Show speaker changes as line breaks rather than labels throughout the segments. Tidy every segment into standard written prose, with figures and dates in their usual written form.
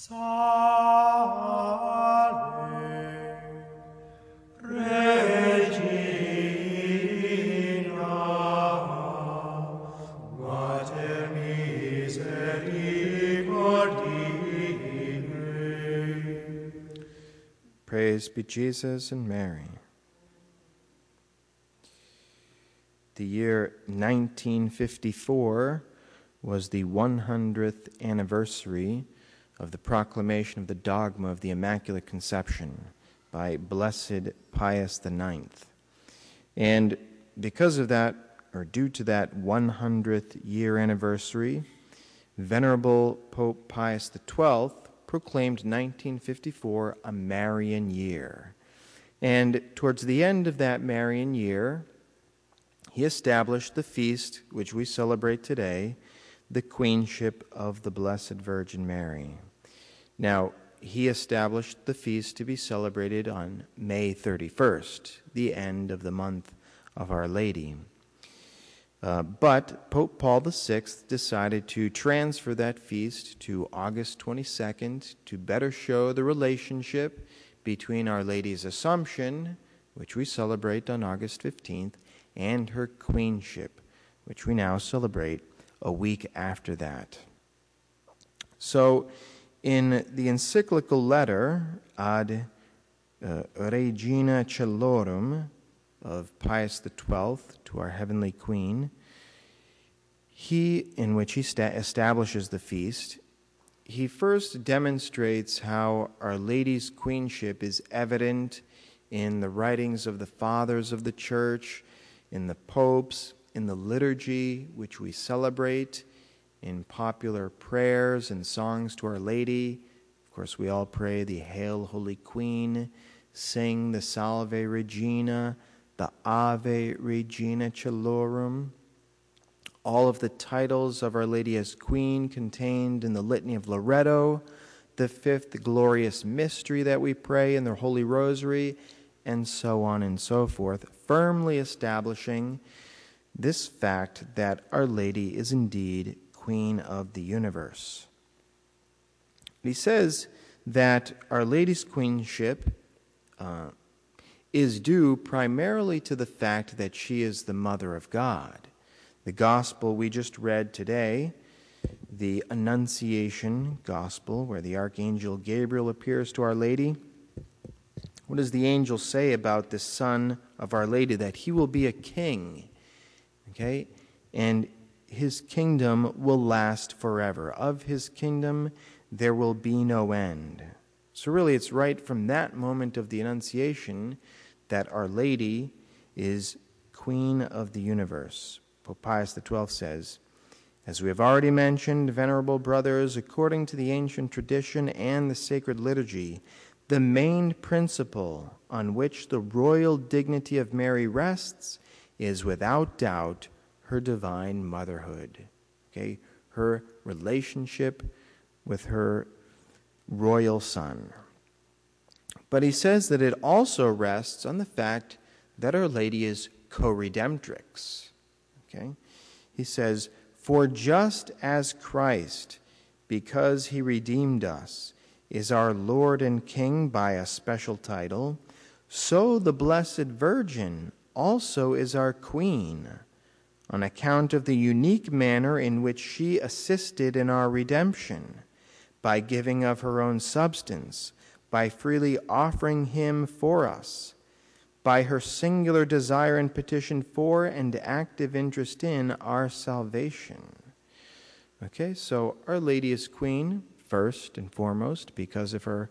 Mater misericordiae.
Praise be Jesus and Mary. The year 1954 was the 100th anniversary of the proclamation of the dogma of the Immaculate Conception by Blessed Pius IX. And because of that, or due to that 100th year anniversary, Venerable Pope Pius XII proclaimed 1954 a Marian year. And towards the end of that Marian year, he established the feast which we celebrate today, the Queenship of the Blessed Virgin Mary. Now, he established the feast to be celebrated on May 31st, the end of the month of Our Lady. But Pope Paul VI decided to transfer that feast to August 22nd to better show the relationship between Our Lady's Assumption, which we celebrate on August 15th, and her queenship, which we now celebrate a week after that. So, in the encyclical letter Ad Regina Caelorum of Pius XII to our Heavenly Queen, in which he establishes the feast, he first demonstrates how Our Lady's queenship is evident in the writings of the fathers of the Church, in the popes, in the liturgy which we celebrate, in popular prayers and songs to Our Lady. Of course, we all pray the Hail, Holy Queen, sing the Salve Regina, the Ave Regina Caelorum. All of the titles of Our Lady as Queen contained in the Litany of Loreto, the fifth glorious mystery that we pray in the Holy Rosary, and so on and so forth, firmly establishing this fact that Our Lady is indeed Queen of the universe. He says that Our Lady's queenship is due primarily to the fact that she is the Mother of God. The gospel we just read today, the Annunciation Gospel, where the Archangel Gabriel appears to Our Lady, what does the angel say about the Son of Our Lady? That he will be a king, okay? And his kingdom will last forever. Of his kingdom, there will be no end. So really, it's right from that moment of the Annunciation that Our Lady is Queen of the universe. Pope Pius XII says, "As we have already mentioned, venerable brothers, according to the ancient tradition and the sacred liturgy, the main principle on which the royal dignity of Mary rests is without doubt her divine motherhood." Okay, her relationship with her royal son. But he says that it also rests on the fact that Our Lady is co-redemptrix. Okay? He says, "For just as Christ, because he redeemed us, is our Lord and King by a special title, so the Blessed Virgin also is our Queen, on account of the unique manner in which she assisted in our redemption, by giving of her own substance, by freely offering him for us, by her singular desire and petition for and active interest in our salvation." Okay, so Our Lady is Queen, first and foremost, because of her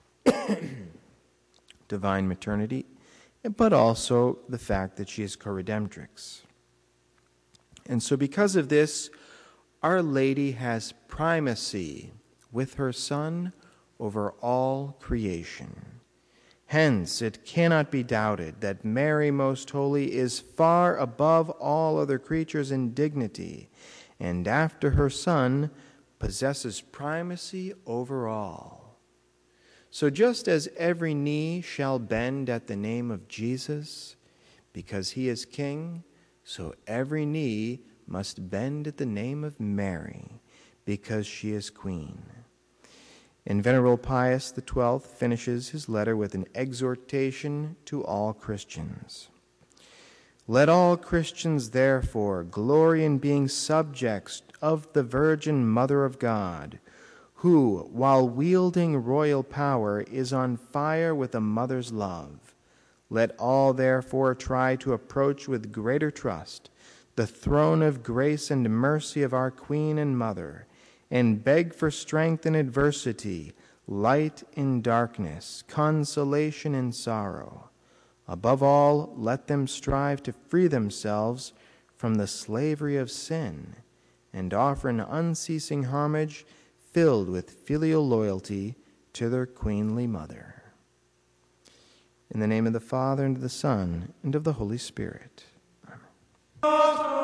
divine maternity, but also the fact that she is co-redemptrix. And so because of this, Our Lady has primacy with her Son over all creation. Hence, it cannot be doubted that Mary Most Holy is far above all other creatures in dignity, and after her Son, possesses primacy over all. So just as every knee shall bend at the name of Jesus, because he is King, so every knee must bend at the name of Mary, because she is Queen. And Venerable Pius XII finishes his letter with an exhortation to all Christians. Let all Christians, therefore, glory in being subjects of the Virgin Mother of God, who, while wielding royal power, is on fire with a mother's love. Let all, therefore, try to approach with greater trust the throne of grace and mercy of our Queen and Mother, and beg for strength in adversity, light in darkness, consolation in sorrow. Above all, let them strive to free themselves from the slavery of sin and offer an unceasing homage filled with filial loyalty to their queenly mother. In the name of the Father, and of the Son, and of the Holy Spirit. Amen.